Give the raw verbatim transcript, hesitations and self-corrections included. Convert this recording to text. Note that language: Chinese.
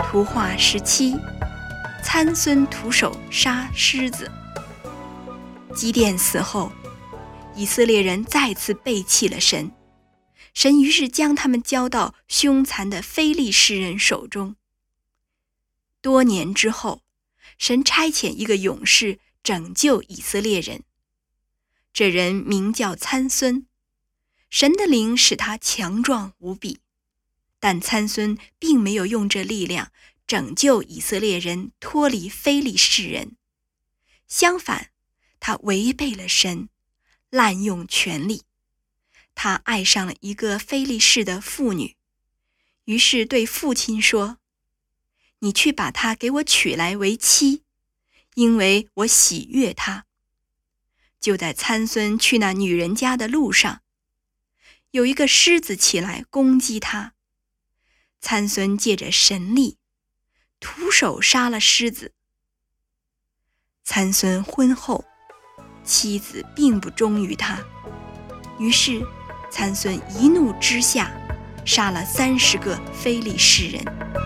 图画十七，参孙徒手杀狮子。基甸死后，以色列人再次背弃了神，神于是将他们交到凶残的非利士人手中。多年之后，神差遣一个勇士拯救以色列人，这人名叫参孙，神的灵使他强壮无比，但参孙并没有用这力量拯救以色列人脱离非利士人，相反，他违背了神，滥用权力。他爱上了一个非利士的妇女，于是对父亲说：你去把她给我娶来为妻，因为我喜悦她。就在参孙去那女人家的路上，有一个狮子起来攻击他，参孙借着神力，徒手杀了狮子。参孙婚后，妻子并不忠于他，于是参孙一怒之下，杀了三十个非利士人。